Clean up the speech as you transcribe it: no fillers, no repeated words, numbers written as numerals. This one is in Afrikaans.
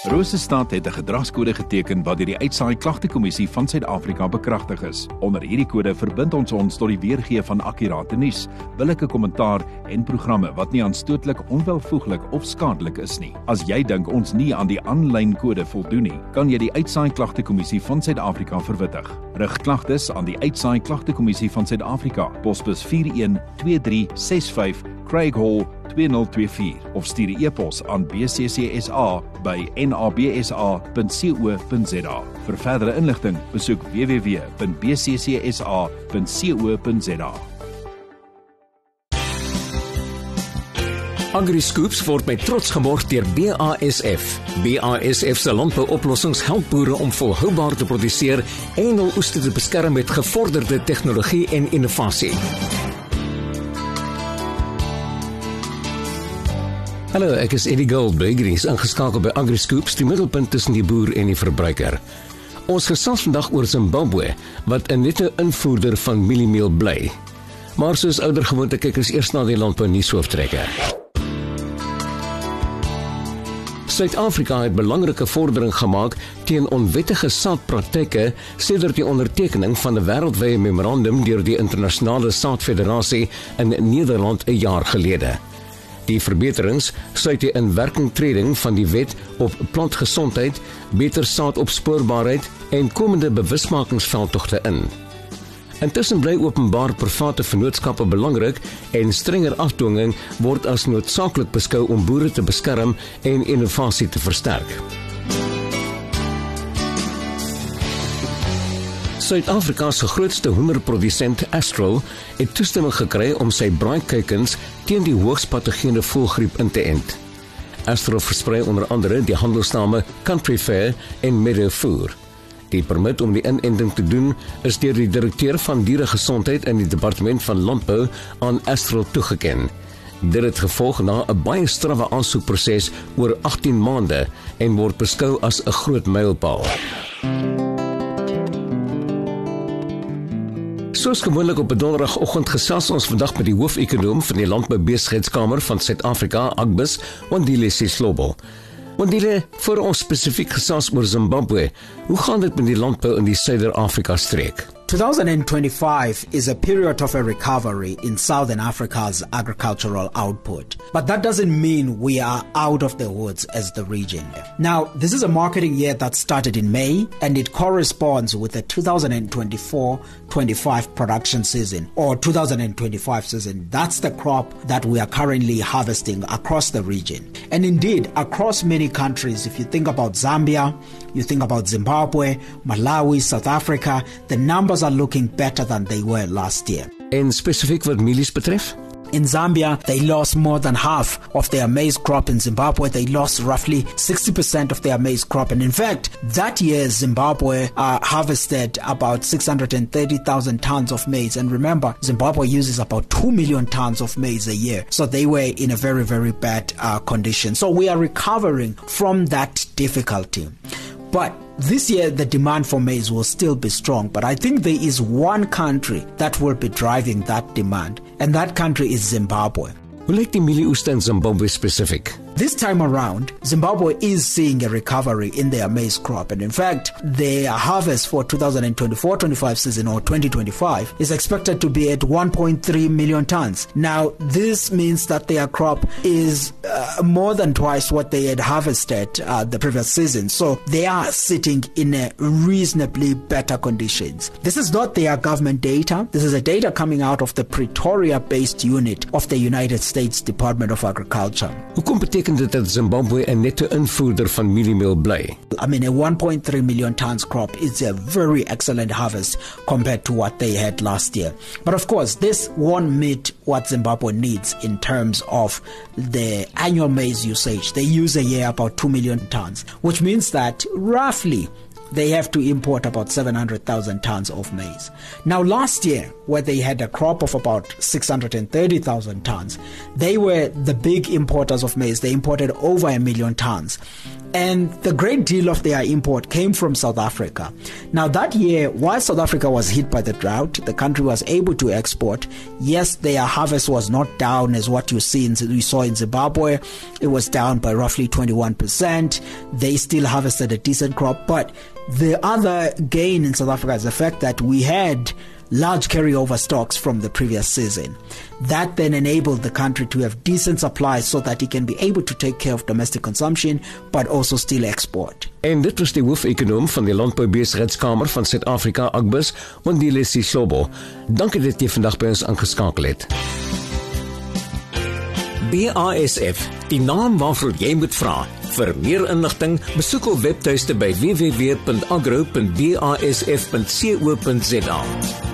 Rosestad het 'n gedragskode geteken wat deur die Uitsaai Klagtekommissie van Suid-Afrika bekragtig is. Onder hierdie kode verbind ons tot die weergee van akkurate nuus, billike kommentaar en programme wat nie aanstootlik, onwelvoeglik of skadelik is nie. As jy dink ons nie aan die aanlyn kode voldoen nie, kan jy die Uitsaai Klagtekommissie van Suid-Afrika verwittig. Rig klagtes aan die Uitsaai Klagtekommissie van Suid-Afrika, posbus 412365 Craig Hall 2024 of stuur 'n e-pos aan bccsa@nabsa.co.za. Vir verdere inligting, besoek www.bccsa.co.za. AgriScoops word met trots geborg deur BASF. BASF se landbouoplossings help boere om volhoubaar te produseer en hul oeste te beskerm met gevorderde tegnologie en innovasie. Hallo, ek is Eddie Goldberg en is ingeskakel by AgriScoops, die middelpunt tussen die boer en die verbruiker. Ons gesels vandag oor Zimbabwe, wat 'n nette invoerder van mieliemeel bly. Maar soos ouer gewoonte kyk ons eers na die landbou nuushooftrekker. Suid-Afrika het belangrike vordering gemaak teen onwettige saadpraktyke sedert die ondertekening van 'n wêreldwye memorandum deur die Internasionale Saadfederasie in Nederland 'n jaar gelede. Die verbeterings sluit die inwerkingtreding van die wet op plantgesondheid, beter saadopspoorbaarheid en komende bewusmakingsveldtogte in. Intussen bly openbaar-private vennootskappe belangrik en strenger afdwinging word as noodsaaklik beskou om boere te beskerm en innovasie te versterk. Suid-Afrika se grootste hoenderprodusent, Astral, het toestemming gekry om sy braaikuikens teen die hoogs patogene voëlgriep in te ent. Astral versprei onder andere die handelsname Country Fair en Meadow Food. Die permit om die inenting te doen is deur die direkteur van dieregesondheid in die departement van landbou aan Astral toegeken. Dit het gevolg na 'n baie strawwe aansoekproses oor 18 maande en word beskou as 'n groot mylpaal. Soos gewoonlik op 'n donderdagoggend gesels ons vandag met die hoof-ekonoom van die Landboubesigheidskamer van Suid-Afrika, Agbus, Wandile Sislobo. Wandile, voor ons spesifiek gesels oor Zimbabwe, hoe gaan dit met die landbou in die Suider-Afrika streek? 2025 is a period of a recovery in Southern Africa's agricultural output. But that doesn't mean we are out of the woods as the region. Now, this is a marketing year that started in May, and it corresponds with the 2024-25 production season, or 2025 season. That's the crop that we are currently harvesting across the region. And indeed, across many countries, if you think about Zambia, you think about Zimbabwe, Malawi, South Africa, the numbers are looking better than they were last year. En spesifiek wat mielies betref? In Zambia, they lost more than half of their maize crop. In Zimbabwe, they lost roughly 60% of their maize crop. And in fact, that year, Zimbabwe harvested about 630,000 tons of maize. And remember, Zimbabwe uses about 2 million tons of maize a year. So they were in a very, very bad condition. So we are recovering from that difficulty. But this year, the demand for maize will still be strong, but I think there is one country that will be driving that demand, and that country is Zimbabwe. Hoe lyk die mielieoeste in Zimbabwe spesifiek? This time around, Zimbabwe is seeing a recovery in their maize crop. And in fact, their harvest for 2024-25 season, or 2025, is expected to be at 1.3 million tons. Now, this means that their crop is more than twice what they had harvested the previous season. So they are sitting in a reasonably better conditions. This is not their government data. This is a data coming out of the Pretoria-based unit of the United States Department of Agriculture. Hoekom beteken dit dat Zimbabwe 'n nette invoerder van mieliemeel bly? I mean, a 1.3 million tons crop is a very excellent harvest compared to what they had last year. But of course, this won't meet what Zimbabwe needs in terms of the annual maize usage. They use a year about 2 million tons, which means that roughly they have to import about 700,000 tons of maize. Now, last year, where they had a crop of about 630,000 tons, they were the big importers of maize. They imported over 1 million tons. And the great deal of their import came from South Africa. Now that year, while South Africa was hit by the drought, the country was able to export. Yes, their harvest was not down as what you saw in Zimbabwe. It was down by roughly 21%. They still harvested a decent crop. But the other gain in South Africa is the fact that we had large carryover stocks from the previous season. That then enabled the country to have decent supplies so that it can be able to take care of domestic consumption, but also still export. En dit was die hoofekonoom van die Landboubezigheidskamer van Suid-Afrika, Agbus, Wandile Sishobo. Dankie dat jy vandag by ons aangeskakel het. BASF, die naam waarvoor jy moet vra. Vir meer inligting, besoek ons webtuiste by www.agro.basf.co.za.